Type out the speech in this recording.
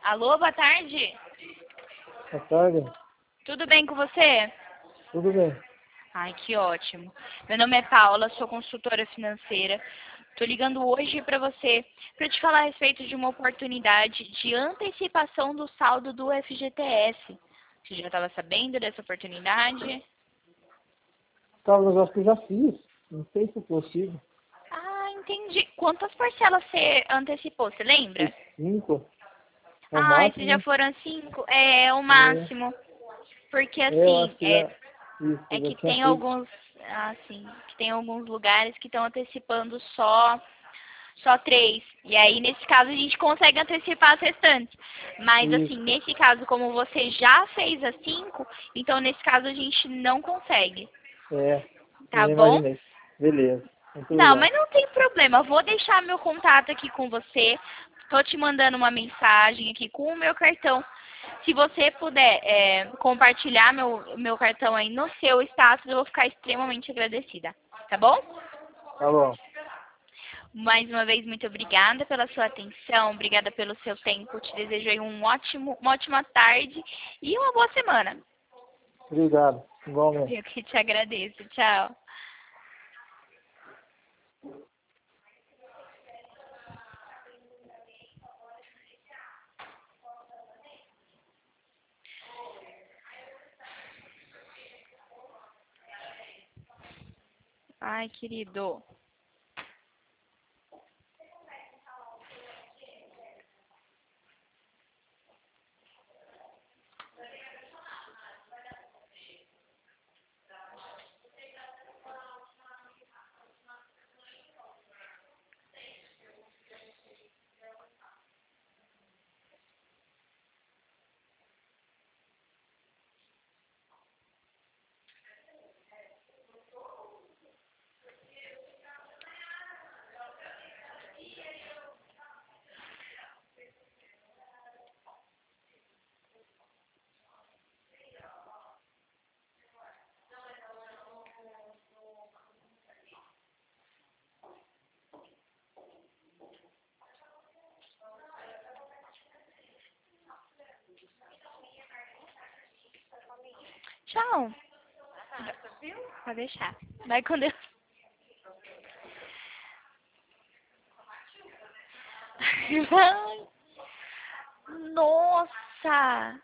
Alô, boa tarde. Boa tarde. Tudo bem com você? Tudo bem? Ai, que ótimo. Meu nome é Paula, sou consultora financeira. Tô ligando hoje para você para te falar a respeito de uma oportunidade de antecipação do saldo do FGTS. Você já estava sabendo dessa oportunidade? Tá, mas eu acho que eu já fiz. Não sei se é possível. Ah, entendi. Quantas parcelas você antecipou, você Fiz lembra? 5, é o Ah, esses máximo, já né? foram 5? É o É, máximo. Porque eu assim, acho que já. Isso, é eu que já tinha tem feito. alguns, assim, que tem alguns lugares que estão antecipando só 3. E aí, nesse caso, a gente consegue antecipar as restantes. Mas, assim, Isso. nesse caso, como você já fez as 5, então, nesse caso, a gente não consegue. É, eu Tá já bom? imaginei. Beleza. Muito Não, mas obrigado. não tem problema. Eu vou deixar meu contato aqui com você. Tô te mandando uma mensagem aqui com o meu cartão. Se você puder compartilhar meu cartão aí no seu status, eu vou ficar extremamente agradecida. Tá bom? Tá bom. Mais uma vez, muito obrigada pela sua atenção, obrigada pelo seu tempo. Te desejo aí uma ótima tarde e uma boa semana. Obrigado. Igualmente. Eu que te agradeço. Tchau. Ai, querido. Tchau. Pode deixar. Vai com Deus. Ai, nossa.